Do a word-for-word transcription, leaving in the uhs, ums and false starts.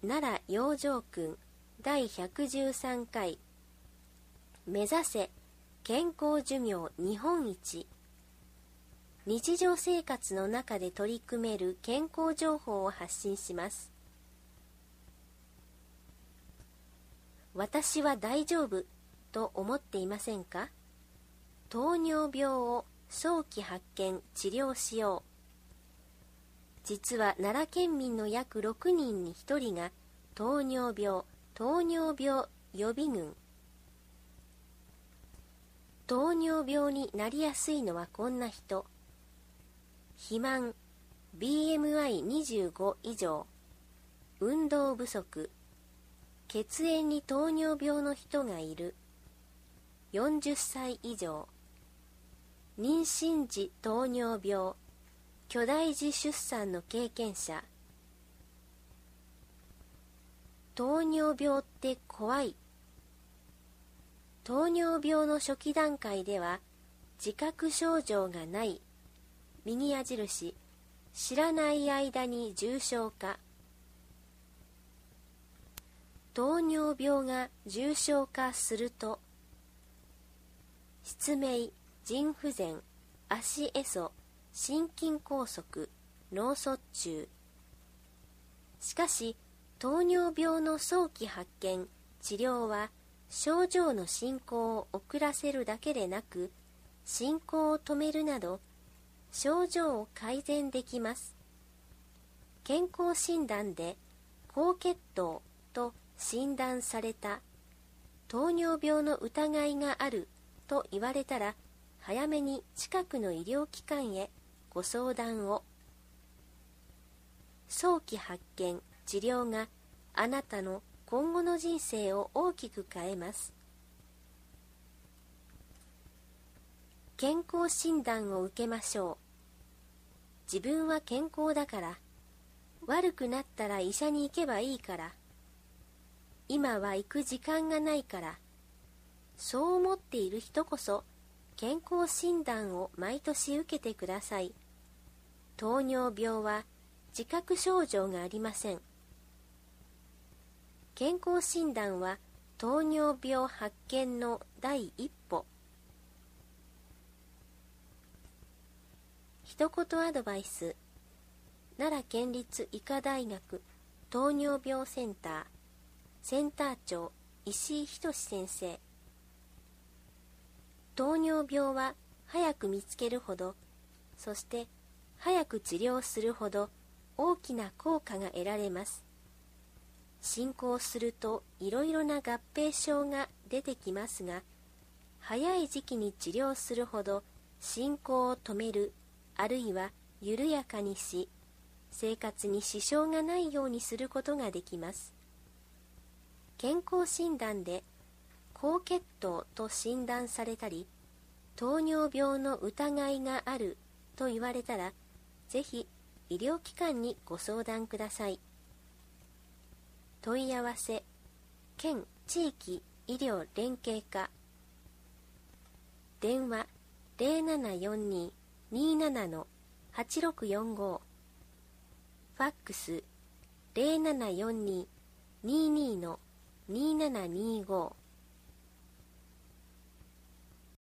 奈良養生訓だいひゃくじゅうさんかい目指せ健康寿命日本一。日常生活の中で取り組める健康情報を発信します。私は大丈夫と思っていませんか？糖尿病を早期発見・治療しよう。実は奈良県民の約ろくにんにひとりが糖尿病、糖尿病予備軍。糖尿病になりやすいのはこんな人。肥満、ビーエムアイにじゅうご 以上、運動不足、血縁に糖尿病の人がいる、よんじゅっさい以上、妊娠時糖尿病、巨大児出産の経験者。糖尿病って怖い。糖尿病の初期段階では自覚症状がない、右矢印、知らない間に重症化。糖尿病が重症化すると、失明、腎不全、足壊そ、心筋梗塞、脳卒中。しかし、糖尿病の早期発見・治療は症状の進行を遅らせるだけでなく、進行を止めるなど、症状を改善できます。健康診断で高血糖と診断された糖尿病の疑いがあると言われたら、早めに近くの医療機関へご相談を。早期発見・治療があなたの今後の人生を大きく変えます。健康診断を受けましょう。自分は健康だから、悪くなったら医者に行けばいいから、今は行く時間がないから、そう思っている人こそ健康診断を毎年受けてください。糖尿病は自覚症状がありません。健康診断は糖尿病発見の第一歩。一言アドバイス。奈良県立医科大学糖尿病センターセンター長石井仁先生。糖尿病は早く見つけるほど、そして早く治療するほど大きな効果が得られます。進行するといろいろな合併症が出てきますが、早い時期に治療するほど進行を止める、あるいは緩やかにし、生活に支障がないようにすることができます。健康診断で高血糖と診断されたり、糖尿病の疑いがあると言われたら、ぜひ医療機関にご相談ください。問い合わせ、県地域医療連携課。電話 ゼロななよんに にーなな のはちろくよんご。ファックス ゼロななよんに にーにー のにーななにーご。